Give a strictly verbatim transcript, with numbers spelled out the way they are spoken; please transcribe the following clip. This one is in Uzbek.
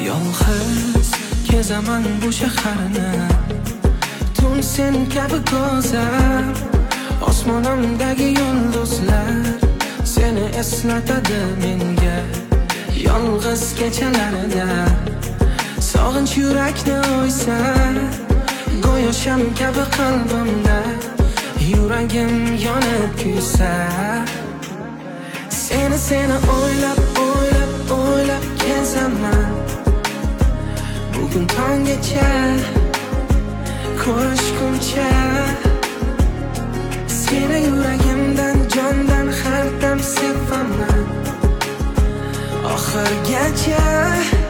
Yolg'iz kezaman bu shaharni, tun sen kabi go'zal. Osmonimdagi yulduzlar seni eslatadi menga. Yolg'iz kechalarida sog'inch yurakni o'ysa, go'yo sham kabi qalbimda yuragim yonib kuysa. Seni seni o'ylab o'ylab o'ylab kezaman bugun tonggacha, ko'rishguncha. Seni yuragimdan jondan har dam sevaman oxirgacha.